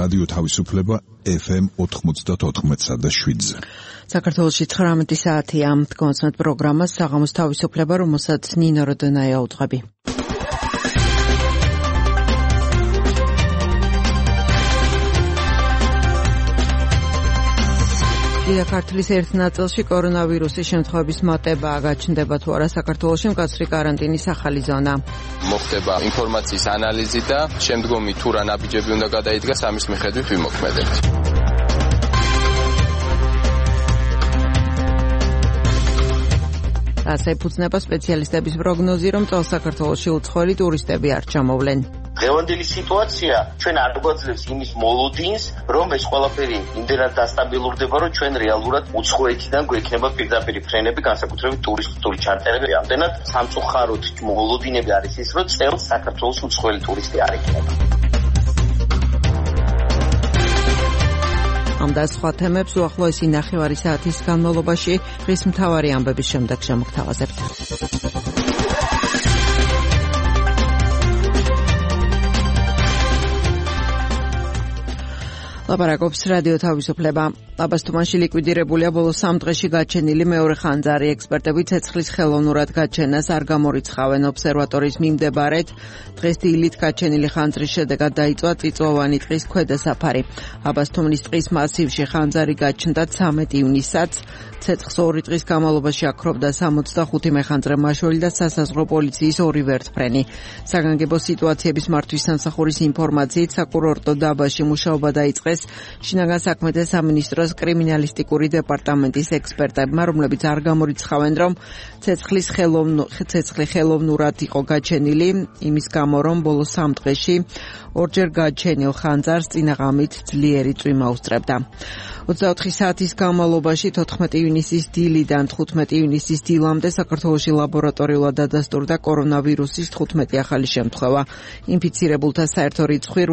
რადიო თავისუფლება FM 94.7-ზე. საქართველოში 19 საათია. კონცერტ პროგრამას საღამოს თავისუფლება, რომელსაც ნინო როდონაია უძღვები. ქართლის ერთ ნაწილში კორონავირუსის შემთხვევების მატებაა, გაჩნდება თუ არა საქართველოში მკაცრი კარანტინის ახალი ზონა. მოხდება ინფორმაციის ანალიზი და შემდგომი თუ რა ნაბიჯები უნდა გადაიდგას, ამის მიხედვით ვიმოქმედებთ. ასე ფუძნება სპეციალისტების პროგნოზი, რომ წელს საქართველოში უცხოელი ტურისტები არ ჩამოვლენ. დღევანდელი სიტუაცია ჩვენ არ გვაძლევს იმის მოლოდინს, რომ ეს ყველაფერი იმდენად დასტაბილურდება, რომ ჩვენ რეალურად უცხოეთიდან გვექნება პირდაპირ ფრენები, განსაკუთრებით ტურისტული ჩარტერები. ამდენად სამწუხაროდ მოლოდინები არის ის, რომ წელს საქართველოს უცხოელი ტურისტი არ იქნება. ამ და სხვა თემებს უახლოესი ნახევარი საათის განმავლობაში დღის მთავარი ამბების შემდეგ შემოგთავაზებთ. ლაპარაკობს რადიო თავისუფლება. აბასთუმანში ლიკვიდირებულია ბოლო 3 დღეში გაჩენილი მეორე ხანძარი. ექსპერტები ცეცხლის ხელოვნურად გაჩენას არ გამორიცხავენ. ობსერვატორის მიმდებარედ დღეს დილით გაჩენილი ხანძრის შედეგად დაიწვა წიწვოვანი ტყის ქვედა საფარი. აბასთუმნის ტყის მასივში ხანძარი გაჩნდა 13 ივნისსაც. ცეცხლს 2 დღის განმავლობაში აქრობდა 65 მეხანძრე მაშველი და სასაზღვრო პოლიციის 2 ვერტმფრენი. საგანგებო სიტუაციების მართვის სამსახურის ინფორმაციით საკურორტო დაბაში მუშაობა დაიწყეს შინაგან საქმეთა სამინისტროს კრიმინალისტიკური დეპარტამენტის ექსპერტებმა, რომლებიც არ გამორიცხავენ, რომ ცეცხლი ხელოვნურად იყო გაჩენილი, იმის გამო, რომ ბოლო 3 დღეში ორჯერ გაჩენილ ხანძარს წინაღამით ძლიერი წვიმა უსწრებდა. 24 საათის განმავლობაში 14 ივნისის დილიდან 15 ივნისის დილამდე საქართველოში ლაბორატორიულად დადასტურდა კორონავირუსის 15 ახალი შემთხვევა. ინფიცირებულთა საერთო რიცხვი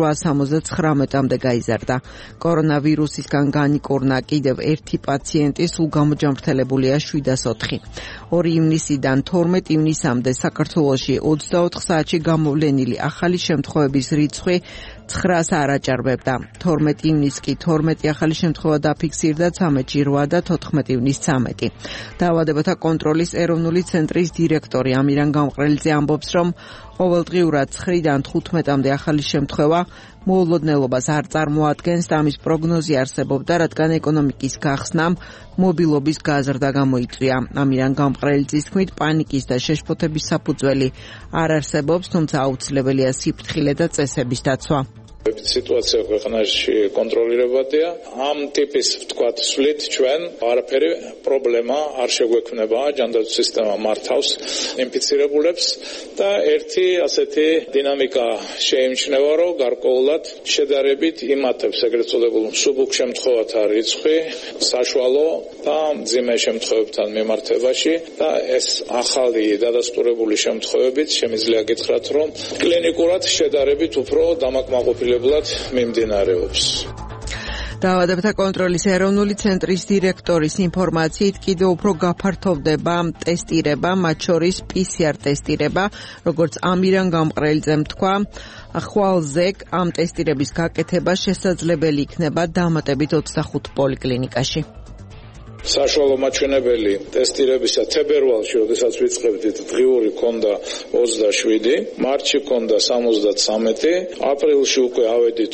879-მდე გაიზარდა. კორონავირუსისგან განიკურნა კიდევ ერთი პაციენტი, სულ გამოჯამრთელებულია 704. 2 ივნისიდან 12 ივნისამდე საქართველოში 24 საათში გამოვლენილი ახალი შემთხვევების რიცხვი 9-ს არ აჭარბებდა. 12 ივნისს კი 12 ახალი შემთხვევა დაფიქსირდა, 13-ში 8 და 14 ივნისს 13. დაავადებათა კონტროლის ეროვნული ცენტრის დირექტორი ამირან გამყრელიძე ამბობს, რომ ყოველდღიურად 9-დან 15-მდე ახალი შემთხვევა მოულოდნელობას არ წარმოადგენს და ამის პროგნოზი არსებობდა, რადგან ეკონომიკის გახსნამ მობილობის გაზრდა გამოიწვია. ამირან გამყრელიძის თქმით, პანიკის და შეშფოთების საფუძველი არ არსებობს, თუმცა აუცილებელია სიფრთხილე და წესების დაცვა. სიტუაცია ქვეყანაში კონტროლირებადია. ამ ტიპის ვთქვათ სვლით ჩვენ არაფერი პრობლემა არ შეგვექმნება, ჯანდაცვის სისტემა მართავს ინფიცირებულებს და ერთი ასეთი დინამიკა შეიმჩნევა, რომ გარკვეულად შედარებით იმატებს ეგრეთ წოდებულ მსუბუქ შემთხვევათა რიცხვი საშუალო და მძიმე შემთხვევებთან მიმართებაში და ეს ახალი დადასტურებული შემთხვევებით შემიძლია გითხრათ, რომ კლინიკურად შედარებით უფრო დამაკმაყოფილებლად მიმდინარეობს. დაავადებათა კონტროლის ეროვნული ცენტრის დირექტორის ინფორმაციით კიდევ უფრო გაფართოვდება ტესტირება, მათ შორის PCR ტესტირება, როგორც ამირან გამყრელიძემ თქვა, ხვალზე ამ ტესტირების გაკეთება შესაძლებელი იქნება დამატებით 25 პოლიკლინიკაში. საშუალო მაჩვენებელი ტესტირებისა თებერვალში, როდესაც ვიწყებდით, დღიური ქონდა 27, მარტში ქონდა 73, აპრილში უკვე ავედით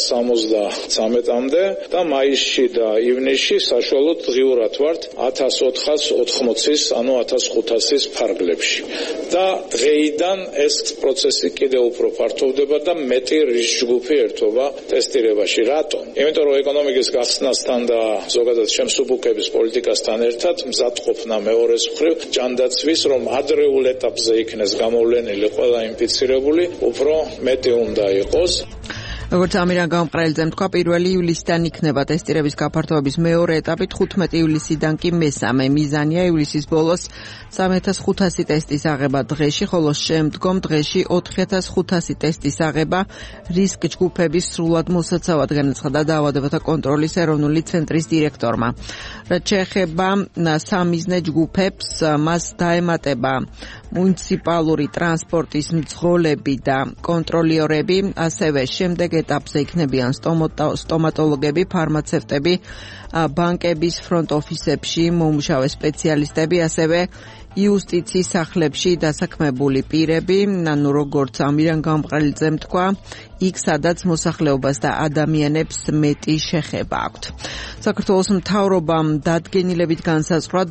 473-მდე და მაისში და ივნისში საშუალოდ დღიურად ვართ 1480-ის, ანუ 1500-ის ფარგლებში. და დღეიდან ეს პროცესი კიდევ უფრო ფართოვდება და მეტი რისკ-ჯგუფი ერთობა ტესტირებაში. რატომ? იმიტომ რომ ეკონომიკის გახსნასთან და ზოგადად შემსუბუქების პოლიტიკასთან ერთად მზადყოფნა მეორეს მხრივ ჯანდაცვის, რომ ადრეულ ეტაპზე იქნეს გამოვლენილი ყველა ინფიცირებული, უფრო მეტი უნდა იყოს. როგორც ამირან გამყრელიძემ თქვა, 1 ივლისიდან იქნება ტესტირების გაფართოების მეორე ეტაპი, 15 ივლისიდან კი მესამე. მიზანია ივლისის ბოლოს 3500 ტესტის აღება დღეში, ხოლო შემდგომ დღეში 4500 ტესტის აღება რისკ ჯგუფების სრულად მოსაცავად, განაცხადა დაავადებათა კონტროლის ეროვნული ცენტრის დირექტორმა. რაც შეეხება სამიზნე ჯგუფებს, მას დაემატება მუნიციპალური ტრანსპორტის მძღოლები და კონტროლიორები, ასევე შემდეგ ეტაპზე იქნებიან სტომატოლოგები, ფარმაცევტები, ბანკების ფრონტ ოფისებში მომუშავე სპეციალისტები, ასევე იუსტიციის სახლებში დასაქმებული პირები, ანუ როგორც ამირან გამყრელიძემ თქვა, იქ სადაც მოსახლეობას და ადამიანებს მეტი შეხება აქვთ. საქართველოს მთავრობამ დადგენილებით განსაზღვრა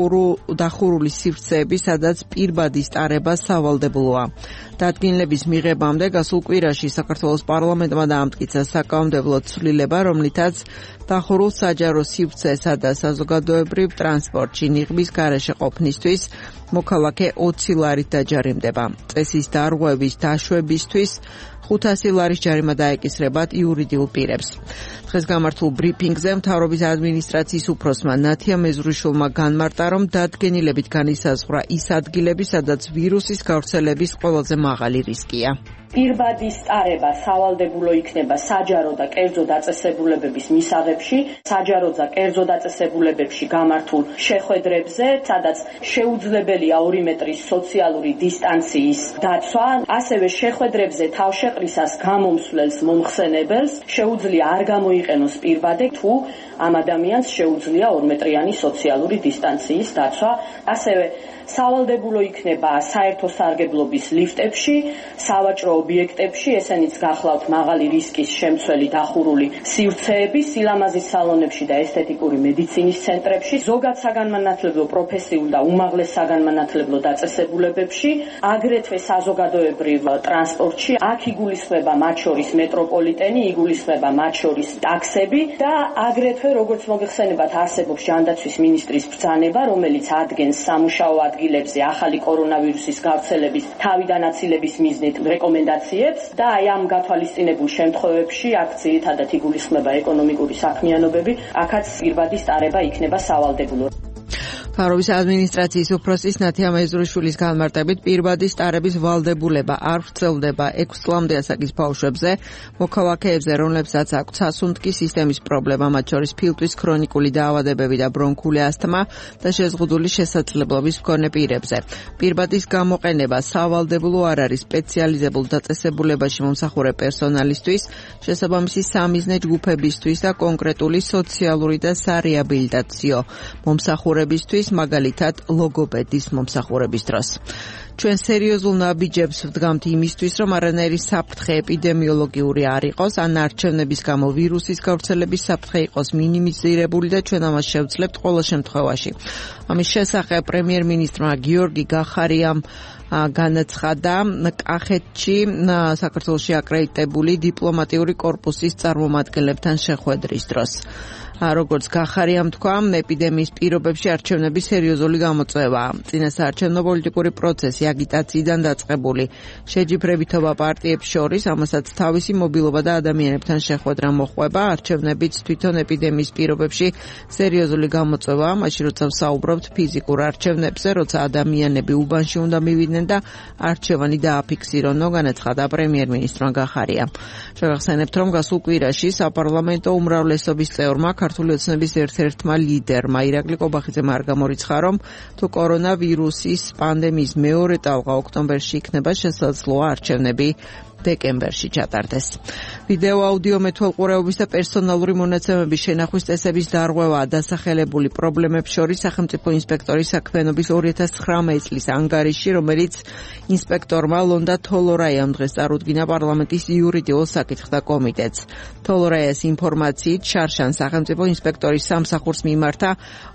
დახურული სივრცეები, სადაც პირბადის ტარება სავალდებულოა. დადგენილების მიღებამდე გასულ კვირაში საქართველოს პარლამენტმა დაამტკიცა საკანონმდებლო ცვლილება, რომლითაც დახურულ საჯარო სივრცესა და საზოგადოებრივ ტრანსპორტში ნიღბის გარეშე ყოფნისთვის მოქალაქე 20 ლარით დაჯარიმდება. წესის დარღვევის დაშვებისთვის 500 ლარის ჯარიმა დაეკისრებათ იურიდიულ პირებს. დღეს გამართულ ბრიფინგზე მთავრობის ადმინისტრაციის უფროსმა ნათია მეზრუშვილმა განმარტა, რომ დადგენილებით განისაზღვრა ის ადგილები, სადაც ვირუსის გავრცელების ყველაზე მაღალი რისკია. პირბადის ტარება სავალდებულო იქნება საჯარო და კერძო დაწესებულებების მისაღებში, საჯარო და კერძო დაწესებულებებში გამართულ შეხვედრებზე, სადაც შეუძლებელია 2 მეტრის სოციალური დისტანციის დაცვა, ასევე შეხვედრებზე თავშეყრისას გამომსვლელს მომხსენებელს შეუძლია არ გამოიყენოს პირბადე, თუ ამ ადამიანს შეუძლია 2 მეტრიანი სოციალური დისტანციის დაცვა, ასევე სავალდებულო იქნება საერთო სარგებლობის ლიფტებში, სავაჭრო ობიექტებში, ესენიც გახლავთ მაღალი რისკის შემცველი დახურული სივრცეები, სილამაზის სალონებში და ესთეტიკური მედიცინის ცენტრებში, ზოგად საგანმანათლებლო პროფესიულ და უმაღლეს საგანმანათლებლო დაწესებულებებში, აგრეთვე საზოგადოებრივ ტრანსპორტში, აქ იგულისხმება მათ შორის მეტროპოლიტენი, იგულისხმება მათ შორის ტაქსები და აგრეთვე როგორც მოგეხსენებათ არსებობს ჯანდაცვის მინისტრის ბრძანება, რომელიც ადგენს სამუშაო ადგილებზე ახალი კორონავირუსის გავრცელების თავიდან აცილების მიზნით რეკომენდაციებს და აი ამ გათვალისწინებულ შემთხვევებში აქ ძირითადად იგულისხმება ეკონომიკური საქმიანობები, აქაც პირბადის ტარება იქნება სავალდებულო. მთავრობის ადმინისტრაციის უფროსის ნათია მეზრუშვილის განმარტებით, პირბადის ტარების ვალდებულება არ ვრცელდება 6 წლამდე ასაკის ბავშვებზე, მოქალაქეებზე, რომლებსაც აქვთ სასუნთქი სისტემის პრობლემა, მათ შორის ფილტვის ქრონიკული დაავადებები და ბრონქული ასთმა და შეზღუდული შესაძლებლობის მქონე პირებზე. პირბადის გამოყენება სავალდებულო არ არის სპეციალიზებულ დაწესებულებაში მომსახურე პერსონალისთვის, შესაბამისი სამიზნე ჯგუფებისთვის და კონკრეტული სოციალური და სარეაბილიტაციო მომსახურებისთვის, მაგალითად ლოგოპედის მომსახურების დროს. ჩვენ სერიოზულ ნაბიჯებს ვდგამთ იმისთვის, რომ არანაირი საფრთხე ეპიდემიოლოგიური არ იყოს, ან არჩევნების გამო ვირუსის გავრცელების საფრთხე იყოს მინიმიზირებული და ჩვენ ამას შევძლებთ ყველა შემთხვევაში. ამის შესახებ პრემიერ-მინისტრმა გიორგი გახარიამ განაცხადა კახეთში საქართველოში აკრედიტებული დიპლომატიური კორპუსის წარმომადგენლებთან შეხვედრის დროს. როგორც გახარიამ თქვა, ეპიდემიის პირობებში არჩევნები სერიოზული გამოწვევაა. წინასაარჩევნო პოლიტიკური პროცესი აგიტაციიდან დაწყებული შეჯიბრებითობა პარტიებს შორის, ამასაც თავისი მობილობა და ადამიანებთან შეხვედრა მოჰყვება. არჩევნებიც თვითონ ეპიდემიის პირობებში სერიოზული გამოწვევაა, მაშინ როცა ვსაუბრობთ ფიზიკურ არჩევნებზე, როცა ადამიანები უბანში უნდა მივიდნენ და არჩევანი დააფიქსირონო, განაცხადა პრემიერ-მინისტრმა გახარიამ. შევახსენებთ, რომ გასულ კვირაში საპარლამენტო უმრავლესობის წევრმა ქართული ოცნების ერთ-ერთმა ლიდერმა ირაკლი ყობახიძემ არ გამორიცხა, რომ თუ კორონავირუსის პანდემიის მეორე ტალღა ოქტომბერში იქნება, შესაძლოა არჩევნები დეკემბერში ჩატარდეს. ვიდეო აუდიო მეთვალყურეობის და პერსონალური მონაცემების შენახვის წესების დარღვევაა დასახელებული პრობლემებს შორის სახელმწიფო ინსპექტორის საქმიანობის 2019 წლის ანგარიში, რომელიც ინსპექტორმა ლონდა თოლორაიამ დღეს წარუდგინა პარლამენტის იურიდიულ საკითხთა კომიტეტს. თოლორაიას ინფორმაციით შარშან სახელმწიფო ინსპექტორის სამსახურს მიმართა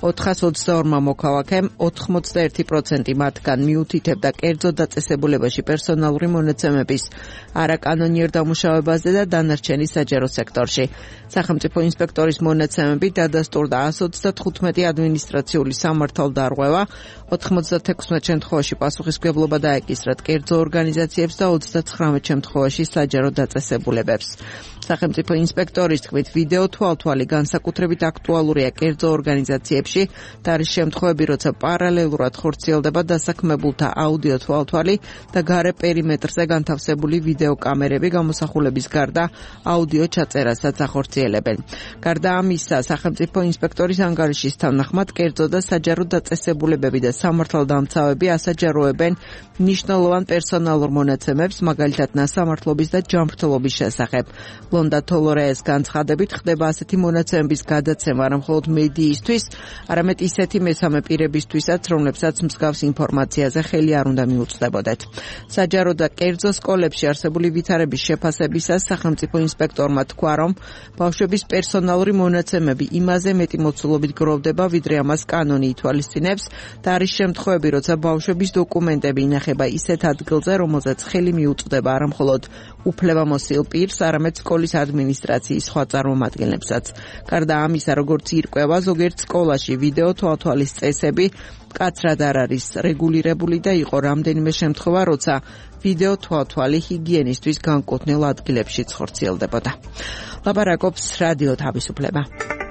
422 მოქალაქემ, 81% მათგან მიუთითებდა კერძო დაწესებულებაში პერსონალური მონაცემების არაკანონიერ დამუშავებაზე და დანარჩენი საჯარო სექტორში. სახელმწიფო ინსპექტორის მონაცემები დადასტურდა 135 ადმინისტრაციული სამართალდარღვევა, 96 შემთხვევაში პასუხისმგებლობა დაეკისრათ კერძო ორგანიზაციებს და 39 შემთხვევაში საჯარო დაწესებულებებს. სახელმწიფო ინსპექტორის თქმით, ვიდეო თვალთვალი განსაკუთრებით აქტუალურია კერძო ორგანიზაციებში და არის შემთხვევები, როცა პარალელურად ხორციელდება დასაქმებულთა აუდიო თვალთვალი და გარე პერიმეტრზე განთავსებული ვიდეო ვიდეო კამერები გამოსახულების გარდა აუდიო ჩაწერასაც ახორციელებენ. გარდა ამისა, სახელმწიფო ინსპექტორის ანგარიშის თანახმად კერძო და საჯარო დაწესებულებები და სამართალდამცავები ასაჯაროებენ მნიშვნელოვან პერსონალურ მონაცემებს, მაგალითად ნასამართლობის და ჯანმრთელობის შესახებ. ლონდა თოლორეეს განცხადებით ხდება ასეთი მონაცემების გადაცემა არა მხოლოდ მედიისთვის, არამედ ისეთი მესამე პირებისთვისაც, რომლებსაც მსგავს ინფორმაციაზე ხელი არ უნდა მიუწვდებოდეთ. საჯარო და კერძო სკოლებში არსებული ვითარების შეფასებისას სახელმწიფო ინსპექტორმა თქვა, რომ ბავშვების პერსონალური მონაცემები იმაზე მეტი მოცულობით გროვდება, ვიდრე ამას კანონი ითვალისწინებს და არის შემთხვევები, როცა ბავშვების დოკუმენტები ინახება ისეთ ადგილზე, რომელზეც ხელი მიუწვდება არა მხოლოდ უფლებამოსილ პირს, არამედ სკოლის ადმინისტრაციის სხვა წარმომადგენლებსაც. გარდა ამისა, როგორც ირკვევა, ზოგიერთ სკოლაში ვიდეო თვალთვალის წესები მკაცრად არ არის რეგულირებული და იყო რამდენიმე შემთხვევა, როცა ვიდეო თვალთვალი ჰიგიენისთვის განკუთვნილ ადგილებშიც ხორციელდებოდა. ლაპარაკობს რადიო თავისუფლება.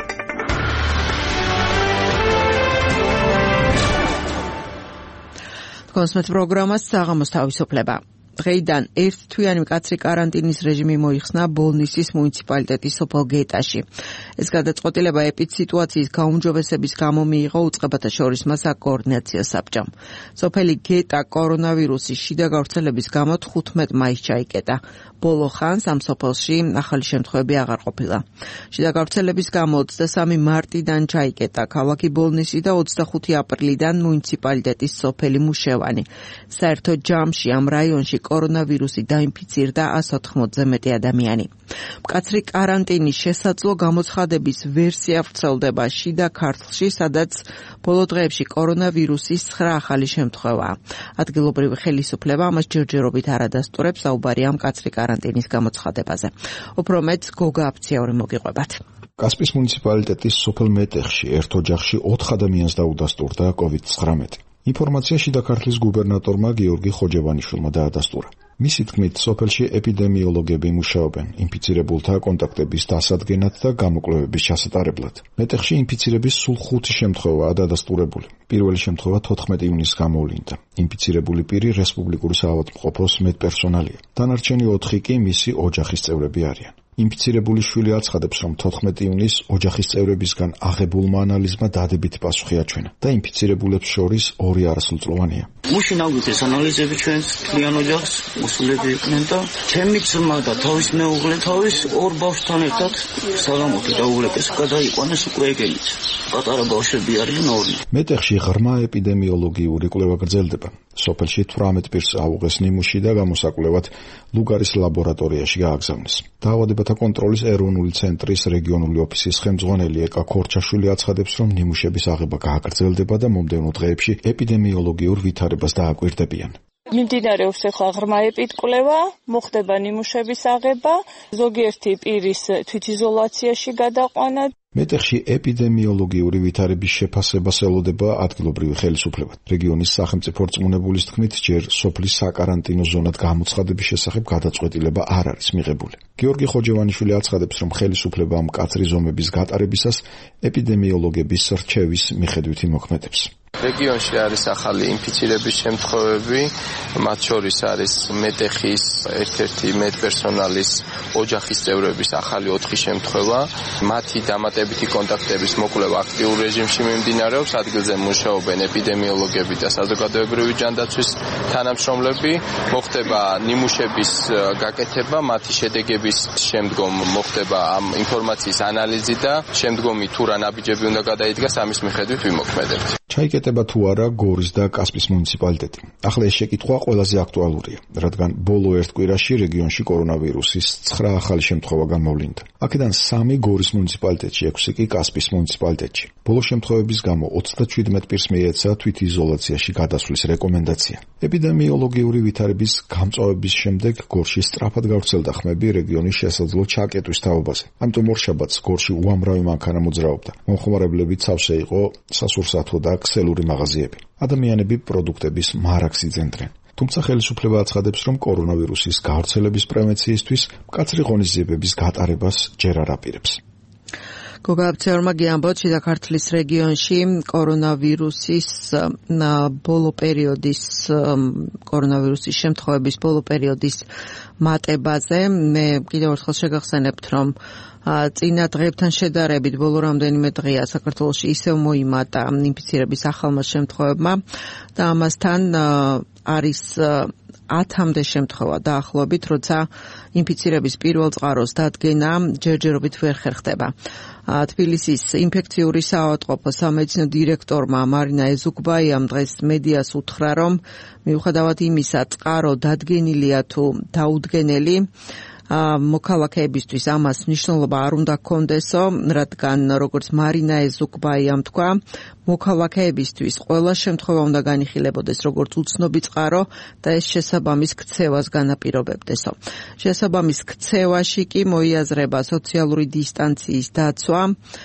კონსმეთ პროგრამას საღამოს თავისუფლება. დღეიდან ერთთვიანი მკაცრი კარანტინის რეჟიმი მოიხსნა ბოლნისის მუნიციპალიტეტის სოფელ გეტაში. ეს გადაწყვეტილება ეპიდსიტუაციის გაუმჯობესების გამო მიიღო უწყებათა შორის საკოორდინაციო საბჭომ. სოფელი გეტა კორონავირუსის შიდა გავრცელების გამო 15 მაისს ჩაიკეტა. ბოლო ხანს ამ სოფელში ახალი შემთხვევები აღარ ყოფილა. შიდა გავრცელების გამო 23 მარტიდან ჩაიკეტა ქალაქი ბოლნისი და 25 აპრილიდან მუნიციპალიტეტის სოფელი მუშევანი. საერთო ჯამში ამ რაიონში კორონავირუსი დაინფიცირდა 180-ზე მეტი ადამიანი. მკაცრი კარანტინის შესაძლო გამოცხადების ვერსია ვრცელდება შიდა ქართლში, სადაც ბოლო დღეებში კორონავირუსის 9 ახალი შემთხვევაა. ადგილობრივი ხელისუფლება ამას ჯერჯერობით არ ადასტურებს, საუბარია მკაცრი კარანტინის გამოცხადებაზე. უფრო მეტ გოგა აფციაური მოგიყვებათ. კასპის მუნიციპალიტეტის სოფელ მეტეხში ერთ ოჯახში 4 ადამიანს დაუდასტურდა COVID-19. ინფორმაცია შიდა ქართლის გუბერნატორმა გიორგი ხოჯევანიშვილმა დაადასტურა. მისი თქმით, სოფელში ეპიდემიოლოგები მუშაობენ ინფიცირებულთა კონტაქტების დასადგენად და გამოკვლევების ჩასატარებლად. მეტეხში ინფიცირების სულ 5 შემთხვევაა დადასტურებული. პირველი შემთხვევა 14 ივნისს გამოვლინდა. ინფიცირებული პირი რესპუბლიკური საავადმყოფოს მედპერსონალია. დანარჩენი 4 კი მისი ოჯახის წევრები არიან. ინფიცირებული შვილი აცხადებს, რომ 14 ივნისს ოჯახის წევრებისგან აღებულმა ანალიზმა დადებითი პასუხი აჩვენა და ინფიცირებულებს შორის 2 არასრულწლოვანია. მუშინ აგვიდეს ანალიზები ჩვენს კლიან ოჯახს, მოსულები იყვნენ და ჩემი ძმა და თავის მეუღლე თავის 2 ბავშვთან ერთად საღამოთი დაუღლეს, გადაიყვანეს უკვე ეგენიც. პატარა ბავშვები არიან 2. მეტეხში ღრმა ეპიდემიოლოგიური კვლევა გრძელდება. სოფელში 18 პირს აუღეს ნიმუში და გამოსაკვლევად ლუგარის ლაბორატორიაში გააგზავნეს. დაავადებათა კონტროლის ეროვნული ცენტრის რეგიონული ოფისის ხელმძღვანელი ეკა ქორჩაშვილი აცხადებს, რომ ნიმუშების აღება გააგრძელდება და მომდევნო დღეებში ეპიდემიოლოგიურ ვითარებას დააკვირდებიან. მიმდინარეობს ახლა ღრმა ეპიდკვლევა, მოხდება ნიმუშების აღება, ზოგიერთი პირის თვითიზოლაციაში გადაყვანა. მეტეხში ეპიდემიოლოგიური ვითარების შეფასებას ელოდება ადგილობრივი ხელისუფლება. რეგიონის სახელმწიფო რწმუნებულის თქმით, ჯერ სოფლის საკარანტინო ზონად გამოცხადების შესახებ გადაწყვეტილება არ არის მიღებული. გიორგი ხოჯევანიშვილი აცხადებს, რომ ხელისუფლება მკაცრი ზომების გატარებისას ეპიდემიოლოგების რჩევის მიხედვით იმოქმედებს. რეგიონში არის ახალი ინფიცირების შემთხვევები, მათ შორის არის მეტეხის ერთ-ერთი მედპერსონალის ოჯახის წევრების ახალი 4 შემთხვევა. მათი დამატებითი კონტაქტების მოკვლევა აქტიურ რეჟიმში მიმდინარეობს, ადგილზე მუშაობენ ეპიდემიოლოგები და საზოგადოებრივი ჯანდაცვის თანამშრომლები. მოხდება ნიმუშების გაკეთება, მათი შედეგების შემდგომ მოხდება ამ ინფორმაციის ანალიზი და შემდგომი თუ რა ნაბიჯები უნდა გადაიდგას, ამის მიხედვით ვიმოქმედებთ. ჩაიკეტება თუ არა გორის და კასპის მუნიციპალიტეტი. ახლა ეს შეკითხვა ყველაზე აქტუალურია, რადგან ბოლო ერთ კვირაში რეგიონში კორონავირუსის 9 ახალი შემთხვევა გამოვლინდა. აქედან 3 გორის მუნიციპალიტეტში, 6 კი კასპის მუნიციპალიტეტში. ბოლო შემთხვევების გამო 37 პირს მიეცა თვითიზოლაციაში გადასვლის რეკომენდაცია. ეპიდემიოლოგიური ვითარების გამწვავების შემდეგ გორში სწრაფად გავრცელდა ხმები რეგიონის შესაძლო ჩაკეტვის თაობაზე. ამიტომ ორშაბათს გორში უამრავი მანქანა მოძრაობდა. მომხმარებლებით სავსე იყო სასურსათო და ქსელური მაღაზიები. ადამიანები პროდუქტების მარაგს იძენდნენ. თუმცა ხელისუფლება აცხადებს, რომ კორონავირუსის გავრცელების პრევენციისთვის მკაცრი ღონისძიებების გატარებას ჯერ არ აპირებს. გოგაბცეორმა გიამბოთ საქართველოს რეგიონში კორონავირუსის შემთხვევების ბოლო პერიოდის მატებაზე მე კიდევ ერთხელ შეგახსენებთ, რომ წინა დღეებთან შედარებით ბოლო რამდენიმე დღეა საქართველოში ისევ მოიმატა ინფიცირების ახალმა შემთხვევებმა და ამასთან არის 10-მდე შემთხვევა დაახლოებით, როცა ინფიცირების პირველ წყაროს დადგენა ჯერჯერობით ვერ ხერხდება. თბილისის ინფექციური საავადმყოფოს სამედიცინო დირექტორმა მარინა ეზუკბაიამ დღეს მედიას უთხრა, რომ მიუხედავად იმისა, წყარო დადგენილია თუ დაუდგენელი, მოქალაქეებისთვის ამას მნიშვნელობა არ უნდა ჰქონდესო, რადგან როგორც მარინა ეზუკბაიამ თქვა, მოქალაქეებისთვის ყველა შემთხვევა უნდა განიხილებოდეს როგორც უცნობი წყარო და ეს შესაბამის ქცევას განაპირობებდესო. შესაბამის ქცევაში კი მოიაზრება სოციალური დისტანციის დაცვა,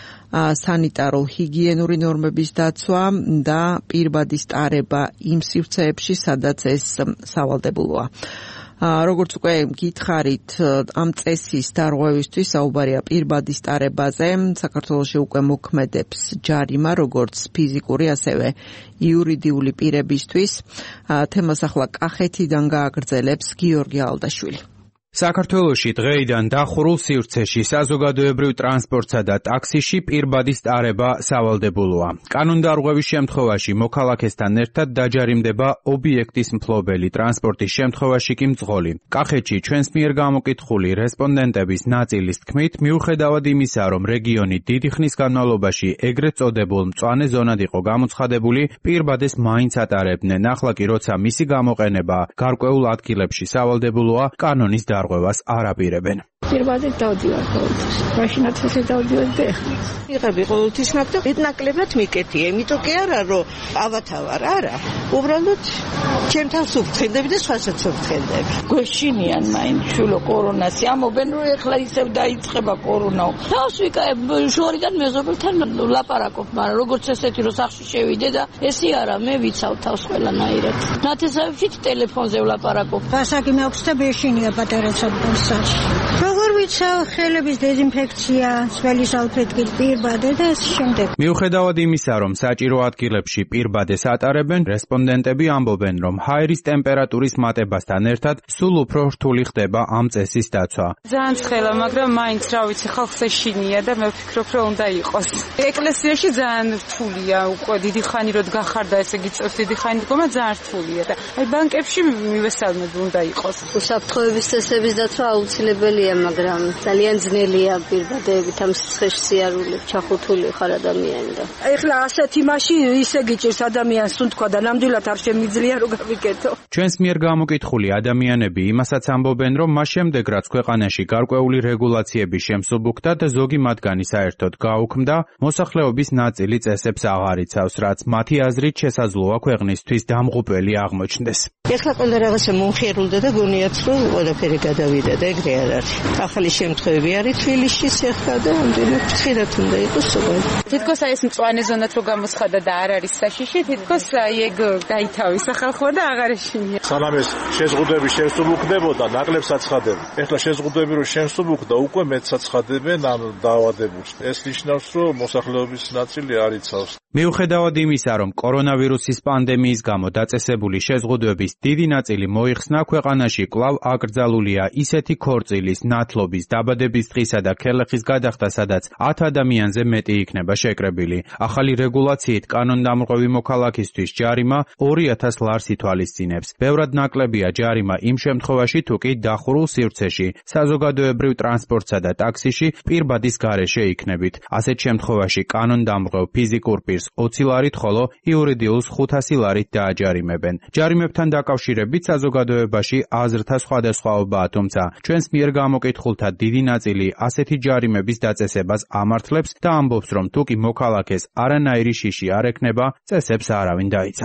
სანიტარო-ჰიგიენური ნორმების დაცვა და პირბადის ტარება იმ სივრცეებში, სადაც ეს სავალდებულოა. როგორც უკვე გითხარით, ამ წესის დარღვევისთვის საუბარია პირბადის ტარებაზე. საქართველოში უკვე მოქმედებს ჯარიმა, როგორც ფიზიკური, ასევე იურიდიული პირებისთვის. თემას ახლა კახეთიდან გააგრძელებს გიორგი ალდაშვილი. საქართველოში დღეიდან დახურულ სივრცეში საზოგადოებრივ ტრანსპორტსა და ტაქსიში პირბადის ტარება სავალდებულოა. კანონდარღვევის შემთხვევაში მოქალაქესთან ერთად დაჯარიმდება ობიექტის მფლობელი, ტრანსპორტის შემთხვევაში კი მძღოლი. კახეთში ჩვენს მიერ გამოკითხული რესპონდენტების ნაწილის თქმით, მიუხედავად იმისა, რომ რეგიონი დიდი ხნის განმავლობაში ეგრეთ წოდებულ მწვანე ზონად იყო გამოცხადებული, პირბადეს მაინც ატარებდნენ. ახლა კი როცა მისი გამოყენება გარკვეულ ადგილებში სავალდებულოა, კანონის დარღვევას არ აპირებენ. პირბადით დავდივარ ყოველთვის. მაშინაც ესე დავდივარ და ეხლა. იღები ყოველთვის ნაკდა ნაკლებად მიკეთია, იმიტომ კი არა, რომ ავათავარ, არა. უბრალოდ ჩემ თავს უფრთხილდები და სხვასაც უფრთხილდები. გვეშინიან მაინც შულო კორონას, ამობენ რომ ეხლა ისევ დაიწყება კორონა. თავს ვიკაებ შორიდან მეზობელთან ლაპარაკობ, მაგრამ როგორც ესეთი რომ სახში შევიდე და ესი არა, მე ვიცავ თავს ყველანაირად. ნათესავებში ტელეფონზე ვლაპარაკობ. გასაგი მაქვს და ბეშინია პატარა საბჭოში. როგორ ვიცავ, ხელების დეზინფექცია, სველი სალფეტკით პირბადე და ამ შემდეგ. მიუხედავად იმისა, რომ საჭირო ადგილებში პირბადეს ატარებენ, რესპონდენტები ამბობენ, რომ ჰაერის ტემპერატურის მატებასთან ერთად სულ უფრო რთული ხდება ამ წესის დაცვა. ძალიან ცხელა, მაგრამ მაინც რა ვიცი, ხალხს ეშინია და მე ვფიქრობ, რომ უნდა იყოს. ეკლესიაში ძალიან რთულია, უკვე დიდი ხანი რო გახარდა, ესე იგი წელს დიდი ხანი დგომა ძალიან რთულია და აი ბანკებში მივესალმები უნდა იყოს. უსაფრთხოების წესების დაცვა აუცილებელია, მაგრამ ძალიან ძნელია პირბადეებით ამ სიცხეში სიარული, ჩახუთული ხარ ადამიანი და. ეხლა ასეთი მაშინ ისე გიჭირს ადამიანს, თუ თქვა და ნამდვილად არ შემიძლია რომ გავიკეთო. ჩვენს მიერ გამოკითხული ადამიანები იმასაც ამბობენ, რომ მას შემდეგ რაც ქვეყანაში გარკვეული რეგულაციები შემსუბუქდა და ზოგი მათგანი საერთოდ გაუქმდა, მოსახლეობის ნაწილი წესებს აღარ იცავს, რაც მათი აზრით შესაძლოა ქვეყნისთვის დამღუპელი აღმოჩნდეს. ეხლა ყველა რაღაცა მომხირულდა და გონიათ რომ ყველაფერი გადავიდა და ეგრე არ არის. ახალი შემთხვევები არის თბილისშიც ეხლა და ამდენად ხშირად უნდა იყოს სოფელი. თითქოს აი ეს მწვანე ზონად რო გამოცხადა და არ არის საშიში, თითქოს აი ეგ გაითავისა ხალხმა და აღარ ეშინია. სანამ ეს შეზღუდვები შემსუბუქდებოდა, ნაკლებს აცხადებენ. ეხლა შეზღუდვები რო შემსუბუქდა, უკვე მეტს აცხადებენ ამ დაავადებულს. ეს ნიშნავს, რომ მოსახლეობის ნაწილი არ იცავს. მიუხედავად იმისა, რომ კორონავირუსის პანდემიის გამო დაწესებული შეზღუდვების დიდი ნაწილი მოიხსნა, ქვეყანაში კვლავ აკრძალულია ისეთი ქორწილის, ნათლობის, დაბადების დღისა და ქელეხის გადახდა, სადაც 10 ადამიანზე მეტი იქნება შეკრებილი. ახალი რეგულაციით კანონდამრღვევი მოქალაქისთვის ჯარიმა 2000 ლარს ითვალისწინებს. ბევრად ნაკლებია ჯარიმა იმ შემთხვევაში, თუ კი დახურულ სივრცეში, საზოგადოებრივ ტრანსპორტსა და ტაქსიში პირბადის გარეშე იქნებით. ასეთ შემთხვევაში კანონდამრღვევ ფიზიკურ პირს 20 ლარით, ხოლო იურიდიულს 500 ლარით დააჯარიმებენ. ჯარიმებთან დაკავშირებით საზოგადოებაში აზრთა სხვადასხვაობაა, თუმცა ჩვენს მიერ გამოკითხულთა დიდი ნაწილი ასეთი ჯარიმების დაწესებას ამართლებს და ამბობს, რომ თუ კი მოქალაქეს არანაირი შიში არ ექნება, წესებს არავინ დაიცავს.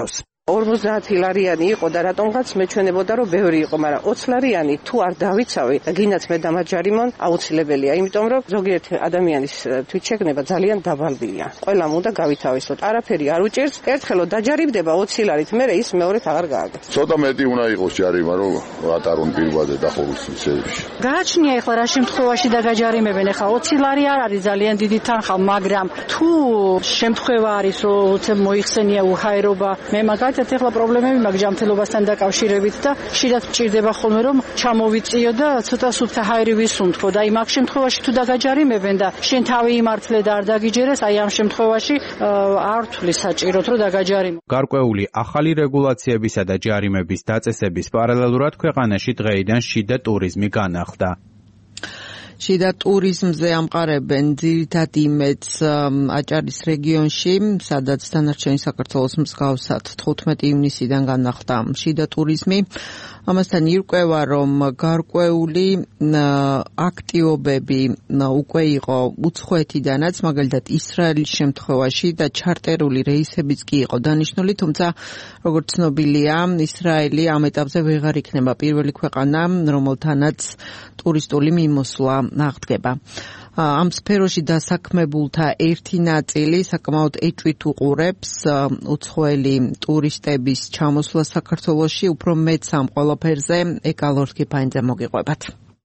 50 ლარიანი იყო და რატომღაც მეჩვენებოდა რომ ბევრი იყო, მაგრამ 20 ლარიანი თუ არ დავიცავი და გინდაც მე დამაჯარიმონ აუცილებელია, იმიტომ რომ ზოგიერთი ადამიანის თვითშეგნება ძალიან დაბალია. ყველამ უნდა გავითავისოთ. არაფერი არ უჭერს, ერთხელო დაჯარიმდება 20 ლარით, მერე ის მეორედ აღარ გააგებს. ცოტა მეტი უნდა იყოს ჯარიმა, რომ ატარონ პირბადე და ხოლმე. გააჩნია ეხლა რა შემთხვევაში დაგაჯარიმებენ, ეხლა 20 ლარი არ არის ძალიან დიდი თანხა, მაგრამ თუ შემთხვევა არის რომ უცებ მოიხსენია უჰაერობა, მე მაგალითად ეხლა პრობლემები მაქვს ჯანმრთელობასთან დაკავშირებით და ხშირად მჭირდება ხოლმე რომ ჩამოვიწიო და ცოტა სუფთა ჰაერი ვისუნთქო და იმ შემთხვევაში თუ დაგაჯარიმებენ და შენ თავი იმართლე და არ დაგიჯერეს, აი ამ შემთხვევაში არ თulis საჭიროთ რომ დაგაჯარიმო. გარკვეული ახალი რეგულაციებისა და ჯარიმების დაწესების პარალელურად ქვეყანაში დღეიდან შიდა ტურიზმი განახლდა. შიდა ტურიზმზე ამყარებენ ძირითადად იმედს აჭარის რეგიონში, სადაც დანარჩენი საქართველოს მსგავსად 15 ივნისიდან განახლდა შიდა ტურიზმი. ამასთან ირკვევა, რომ გარკვეული აქტივობები უკვე იყო უცხოეთიდანაც, მაგალითად ისრაელის შემთხვევაში და ჩარტერული რეისებიც კი იყო დანიშნული, თუმცა როგორც ცნობილია, ისრაელი ამ ეტაპზე ვეღარ იქნება პირველი ქვეყანა, რომელთანაც ტურისტული მიმოსვლა აღდგება. ამ სფეროში დასაქმებულთა ერთი ნაწილი საკმაოდ ეჭვით უყურებს უცხოელი ტურისტების ჩამოსვლას საქართველოში, უფრო მეც ამ ყველაფერზე ეკალორ კიფაინძე მოგიყვებათ.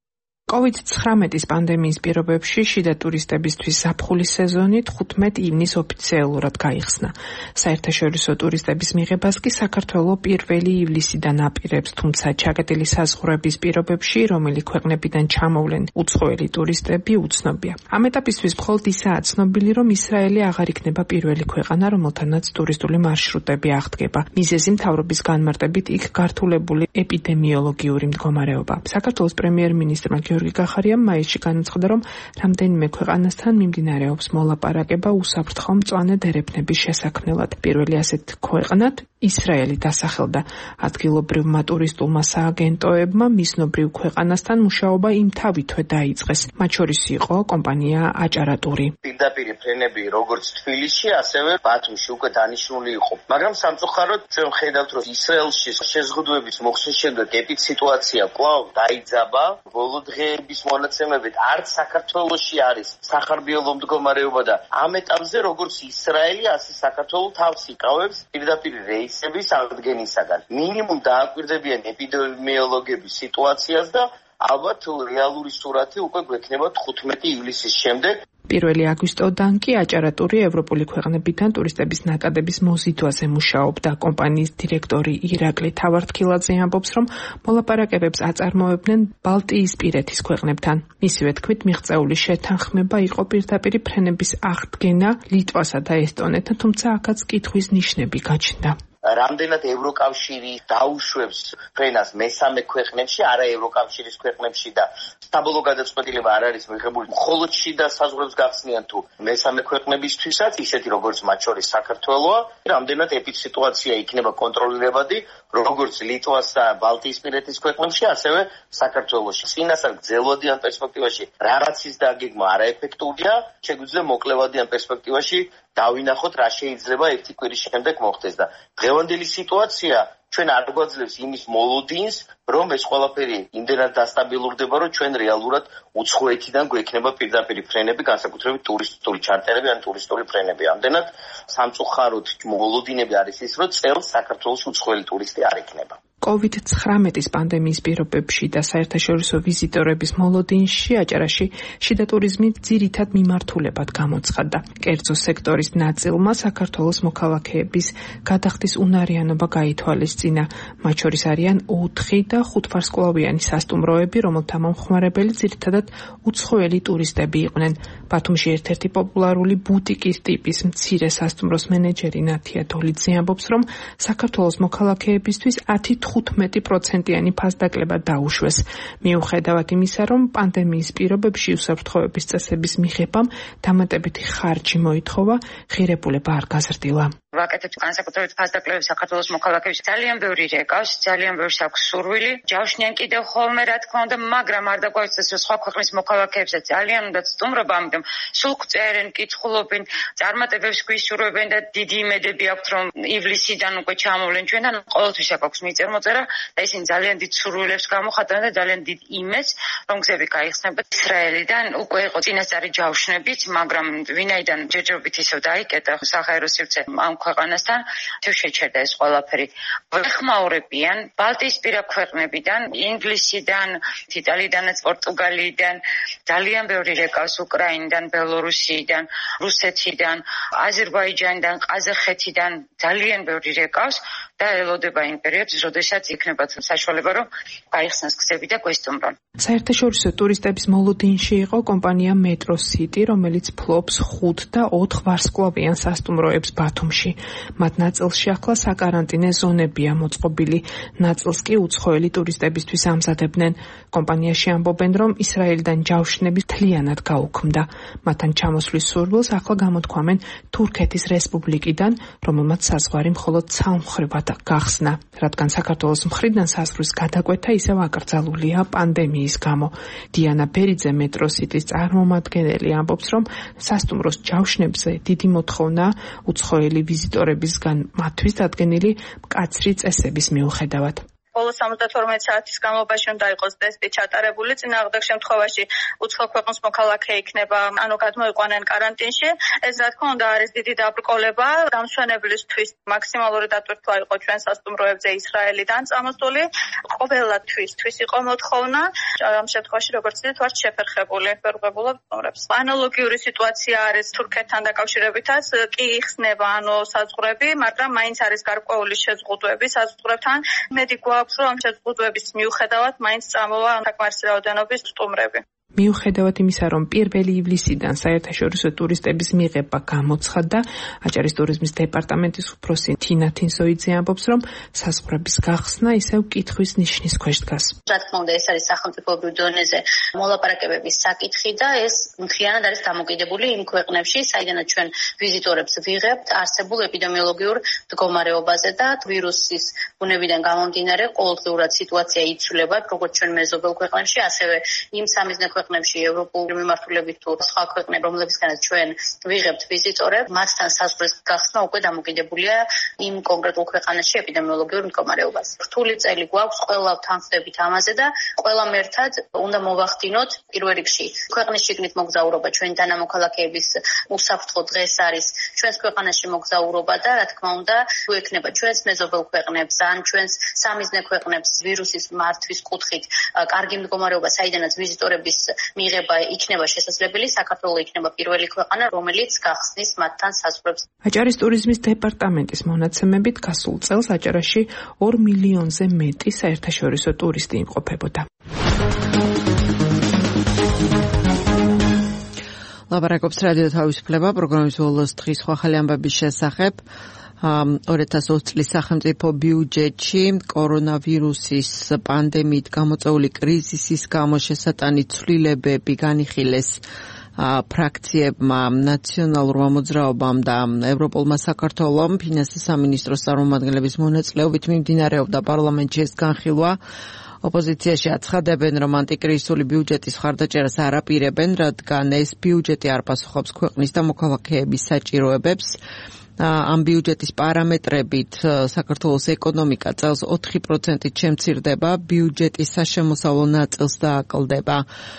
COVID-19 პანდემიის პირობებში შიდა ტურისტებისთვის ზაფხულის სეზონი 15 ივნისს ოფიციალურად გაიხსნა. საერთაშორისო ტურისტების მიღებას კი საქართველოს 1 ივლისიდან აპირებს, თუმცა ჩაკეტილი საზღვრების პირობებში, რომელი ქვეყნებიდან ჩამოვლენ უცხოელი ტურისტები, უცნობია. ამ ეტაპისთვის მხოლოდ ისაა ცნობილი, რომ ისრაელი აღარ იქნება პირველი ქვეყანა, რომელთანაც ტურისტული მარშრუტები აღდგება. მიზეზი მთავრობის განმარტებით იქ გართულებული ეპიდემიოლოგიური მდგომარეობა. საქართველოს პრემიერ-მინისტრმა გიორგი გახარიამ მაისში განაცხადა, რომ რამდენიმე ქვეყანასთან მიმდინარეობს მოლაპარაკება უსაფრთხო მწვანე დერეფნების შესაქმნელად. პირველი ასეთ ქვეყნად ისრაელი დასახელდა. ადგილობრივმა ტურისტულმა სააგენტოებმა მიზნობრივ ქვეყანასთან მუშაობა იმთავითვე დაიწყეს. მათ შორის იყო კომპანია აჭარატური. პირდაპირ ფრენები როგორც თბილისში, ასევე ბათუმში უკვე დანიშნული იყო. მაგრამ სამწუხაროდ ჩვენ ხედავთ, რომ ისრაელში შეზღუდვების მოხსნის შემდეგ ეპიდსიტუაცია კვლავ დაიძაბა. ბოლო დღეების მონაცემებით არც საქართველოში არის სახარბიელო მდგომარეობა და ამ ეტაპზე როგორც ისრაელი, ასე საქართველო თავს იკავებს პირდაპირ რეისების აღდგენისაგან. მინიმუმ დააკვირდებიან ეპიდემიოლოგების სიტუაციას და ალბათ რეალური სურათი უკვე გვექნება 15 ივლისის შემდეგ. 1 აგვისტოდან კი აჭარატური ევროპული ქვეყნებიდან ტურისტების ნაკადების მოზიდვაზე მუშაობდა. კომპანიის დირექტორი ირაკლი თავართქილაძე ამბობს, რომ მოლაპარაკებებს აწარმოებდნენ ბალტიისპირეთის ქვეყნებთან. მისივე თქმით, მიღწეული შეთანხმება იყო პირდაპირ ფრენების აღდგენა ლიტვასა და ესტონეთთან, თუმცა აქაც კითხვის ნიშნები გაჩნდა. რამდენად ევროკავშირი დაუშვებს ფრენას მესამე ქვეყნებში, არა ევროკავშირის ქვეყნებში და საბოლოო გადაწყვეტილება არ არის მიღებული მხოლოდ შიდა საზღვრებს გახსნიან თუ მესამე ქვეყნებისთვისაც, ისეთი როგორც მათ შორის საქართველოა, რამდენად ეპიდსიტუაცია იქნება კონტროლირებადი, როგორც ლიტვას და ბალტიისპირეთის ქვეყნებში, ასევე საქართველოში. წინასწარ გრძელვადიან პერსპექტივაში რაღაცის დაგეგმა არაეფექტურია, შეგვიძლია მოკლევადიან პერსპექტივაში დავინახოთ რა შეიძლება ერთი კვირის შემდეგ მოხდეს და დღევანდელი სიტუაცია ჩვენ არ გვაძლევს იმის მოლოდინს, რომ ეს ყველაფერი იმდენად დასტაბილურდება, რომ ჩვენ რეალურად უცხოეთიდან გვექნება პირდაპირ ფრენები, განსაკუთრებით ტურისტული ჩარტერები ან ტურისტული ფრენები. ამდენად სამწუხაროდ მოლოდინები არის ის, რომ წელს საქართველოს უცხოელი ტურისტი არ იქნება. COVID-19 პანდემიის პირობებში და საერთაშორისო ვიზიტორების მოლოდინში აჭარაში შიდა ტურიზმი ძირითად მიმართულებად გამოცხადდა. კერძო სექტორის ნაწილმა საქართველოს მოქალაქეების გადახდის უნარიანობა გაითვალისწინა. მათ შორის არიან 4 და 5 ვარსკვლავიანი სასტუმროები, რომელთა მომხმარებელი ძირითადად უცხოელი ტურისტები იყვნენ. ბათუმში ერთ-ერთი პოპულარული ბუტიკის ტიპის მცირე სასტუმროს მენეჯერი ნათია დოლიძე ამბობს, რომ საქართველოს მოქალაქეებისთვის 10-15%-იანი ფასდაკლება დაუშვეს. მიუხედავად იმისა, რომ პანდემიის პირობებში უსაფრთხოების წესების მიღებამ დამატებითი ხარჯი მოითხოვა, ღირებულება არ გაზრდილა. ვაკეთებთ განსაკუთრებით ფასდაკლების საქართველოს მოქალაქეებს ძალიან ბევრი რეკავს, ძალიან ბევრს აქვს სურვილი. ჯავშნიან კიდევ ხოლმე რა თქმა უნდა, მაგრამ არ დაგვაიცეს რომ სხვა ქვეყნის მოქალაქეებსაც ძალიან უნდა სტუმრობა, ამიტომ სულ წერენ, კითხულობენ, წარმატებებს გვისურვებენ და დიდი იმედები აქვთ რომ ივლისიდან უკვე ჩამოვლენ ჩვენთან. ყოველთვის აქვს მიწერ-მოწერა და ისინი ძალიან დიდ სურვილებს გამოხატავენ და ძალიან დიდ იმედს, რომ გზები გაიხსნება. ისრაელიდან უკვე იყო წინასწარი ჯავშნებით, მაგრამ ვინაიდან ჯერჯერობით ისევ დაიკეტა საჰაერო სივრცე ამ ქვეყანასთან, თუ შეჩერდა ეს ყველაფერი. ვეხმაურებიან ბალტიისპირა ქვეყნებიდან, ინგლისიდან, იტალიიდანაც, პორტუგალიიდან, ძალიან ბევრი რეკავს უკრაინიდან, ბელორუსიიდან, რუსეთიდან, აზერბაიჯანიდან, ყაზახეთიდან, ძალიან ბევრი რეკავს და ელოდება იმ პერიოდს, როდესაც იქნებათ საშუალება, რომ გაიხსნას გზები და გვესტუმრონ. საერთაშორისო ტურისტების მოლოდინში იყო კომპანია Metro City, რომელიც ფლობს 5 და 4 ვარსკვლავიან სასტუმროებს ბათუმში. მათ ნაწილში ახლა საკარანტინე ზონებია მოწყობილი, ნაწილს კი უცხოელი ტურისტებისთვის ამზადებდნენ. კომპანიაში ამბობენ, რომ ისრაელიდან ჯავშნები მთლიანად გაუქმდა. მათთან ჩამოსვლის სურვილს ახლა გამოთქვამენ თურქეთის რესპუბლიკიდან, რომელმაც საზღვარი მხოლოდ ცალმხრივად გახსნა, რადგან საქართველოს მხრიდან საზღვრის გადაკვეთა ისევ აკრძალულია პანდემიის გამო. დიანა ბერიძე Metro City-ის წარმომადგენელი ამბობს, რომ სასტუმროს ჯავშნებზე დიდი მოთხოვნა უცხოელი ვიზიტორებისგან მათთვის დადგენილი მკაცრი წესების მიუხედავად. ბოლო 72 საათის განმავლობაში უნდა იყოს ტესტი ჩატარებული, წინააღმდეგ შემთხვევაში უცხო ქვეყნის მოქალაქე იქნება, ანუ გადმოიყვანენ კარანტინში. ეს რა თქმა უნდა არის დიდი დაბრკოლება დამსვენებლისთვის. მაქსიმალური დატვირთვა იყო ჩვენ სასტუმროებზე ისრაელიდან წამოსული. ყოველთვის იყო მოთხოვნა, ამ შემთხვევაში როგორც იცით, ვართ შეფერხებული ფერღებულად სტუმრებს. ანალოგიური სიტუაცია არის თურქეთთან დაკავშირებითაც, კი იხსნება ანუ საზღვრები, მაგრამ მაინც არის გარკვეული შეზღუდვები საზღვრებთან. მედი გვაქვს რომ ამ შეზღუდვების მიუხედავად მაინც წამოვა საკმარისი რაოდენობის სტუმრები. მიუხედავად იმისა, რომ 1 ივლისიდან საერთაშორისო ტურისტების მიღება გამოცხადდა, აჭარის ტურიზმის დეპარტამენტის უფროსი თინა თინსოიძე ამბობს, რომ საზღვრების გახსნა ისევ კითხვის ნიშნის ქვეშ დგას. რა თქმა უნდა, ეს არის სახელმწიფოებრივ დონეზე მოლაპარაკებების საკითხი და ეს მთლიანად არის დამოკიდებული იმ ქვეყნებში, საიდანაც ჩვენ ვიზიტორებს ვიღებთ არსებულ ეპიდემიოლოგიურ მდგომარეობაზე და ვირუსის ბუნებიდან გამომდინარე ყოველდღიურად სიტუაცია იცვლება, როგორც ჩვენ მეზობელ ქვეყნებში, ასევე იმ სამიზნე ქვეყნებში, ევროპული მიმართულებით თუ სხვა ქვეყნები, რომლებისგანაც ჩვენ ვიღებთ ვიზიტორებს, მათთან საზღვრის გახსნა უკვე დამოკიდებულია იმ კონკრეტულ ქვეყანაში ეპიდემიოლოგიურ მდგომარეობაზე. რთული წელი გვაქვს, ყველა თანხდებით ამაზე და ყველა ერთად უნდა მოვახდინოთ პირველ რიგში. ქვეყნის შიგნით მოგზაურობა ჩვენი თანამოქალაქეების უსაფრთხო დღეს არის ჩვენს ქვეყანაში მოგზაურობა და რა თქმა უნდა, თუ ექნება ჩვენს მეზობელ ქვეყნებს ან ჩვენს სამიზნე ქვეყნებს ვირუსის მართვის კუთხით კარგი მდგომარეობა, საიდანაც ვიზიტორების მიღება იქნება შესაძლებელი, საქართველო იქნება პირველი ქვეყანა, რომელიც გახსნის მათთან საზღვრებს. აჭარის ტურიზმის დეპარტამენტის მონაცემებით გასულ წელს აჭარაში 2 მილიონზე მეტი საერთაშორისო ტურისტი იმყოფებოდა. ლაპარაკობს რადიო თავისუფლება პროგრამის ბოლოს დღის სხვა ახალი ამბების შესახებ. 2020 წლის სახელმწიფო ბიუჯეტში კორონავირუსის პანდემიით გამოწვეული კრიზისის გამო შესატანი ცვლილებები განიხილეს ფრაქციებმა, ნაციონალურმა მოძრაობამ და ევროპულმა საქართველომ. ფინანსის სამინისტროს წარმომადგენლების მონაწილეობით მიმდინარეობდა პარლამენტში ეს განხილვა. ოპოზიციაში აცხადებენ, რომ ანტიკრიზისული ბიუჯეტის მხარდაჭერას არ აპირებენ, რადგან ეს ბიუჯეტი არ პასუხობს ქვეყნის და მოქალაქეების საჭიროებებს. ამ ბიუჯეტის პარამეტრებით საქართველოს ეკონომიკა წელს 4%-ით შემცირდება, ბიუჯეტის საშემოსავლო ნაწილს დააკლდება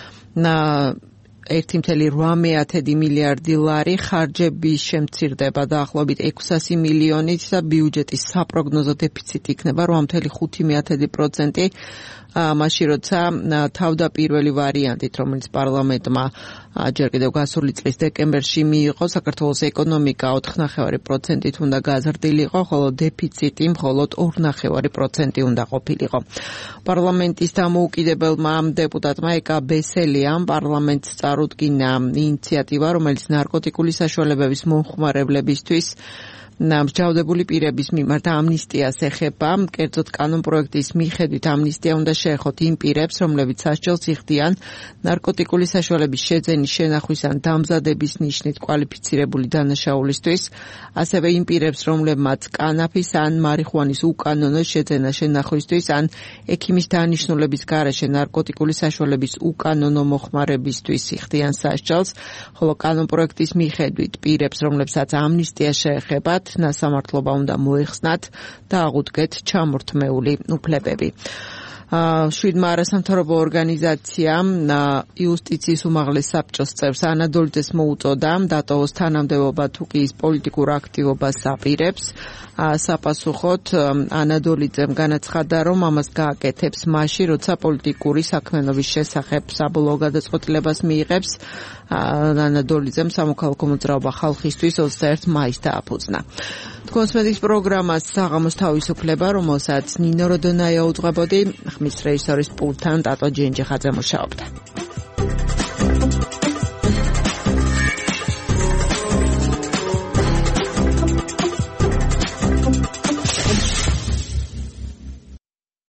1,8 მილიარდი ლარი, ხარჯები შემცირდება დაახლოებით 600 მილიონით და ბიუჯეტის საპროგნოზო დეფიციტი იქნება 8,5%. მაშინ როცა თავდაპირველი ვარიანტით, რომელიც პარლამენტმა ჯერ კიდევ გასული წლის დეკემბერში მიიღო, საქართველოს ეკონომიკა 4,5%-ით უნდა გაზრდილიყო, ხოლო დეფიციტი მხოლოდ 2,5% უნდა ყოფილიყო. პარლამენტის დამოუკიდებელმა დეპუტატმა ეკა ბესელიამ პარლამენტს წარუდგინა ინიციატივა, რომელიც ნარკოტიკული საშუალებების მომხმარებლებისთვის მსჯავრდებული პირების მიმართ ამნისტიას ეხება. კერძოდ კანონპროექტის მიხედვით ამნისტია უნდა შეეხოთ იმ პირებს, რომლებიც სასჯელს იხდიან ნარკოტიკული საშუალების შეძენის, შენახვის ან დამზადების ნიშნით კვალიფიცირებული დანაშაულისთვის, ასევე იმ პირებს, რომლებმაც კანაფის ან მარიხუანის უკანონო შეძენა შენახვისთვის ან ექიმის დანიშნულების გარეშე ნარკოტიკული საშუალების უკანონო მოხმარებისთვის იხდიან სასჯელს, ხოლო კანონპროექტის მიხედვით პირებს, რომლებსაც ამნისტია შეეხებათ, ნასამართლობა უნდა მოეხსნათ და აღუდგეთ ჩამორთმეული უფლებები. შვიდმა არასამთავრობო ორგანიზაციამ იუსტიციის უმაღლეს საბჭოს წევრს ანადოლიძეს მოუწოდა დატოვოს თანამდებობა თუ კი ის პოლიტიკურ აქტივობას აპირებს. საპასუხოდ ანადოლიძემ განაცხადა, რომ ამას გააკეთებს მაშინ, როცა პოლიტიკური საქმიანობის შესახებ საბოლოო გადაწყვეტილებას მიიღებს. ანადოლიძემ სამოქალაქო მოძრაობა ხალხისთვის 21 მაისს დააფუძნა. თქვენს პროგრამას საღამოს თავისუფლება, რომელსაც ნინო როდონაია უძღვებოდი, ხმის რეჟისორის პულტთან ტატო ჯენჯიხაძე მუშაობდა.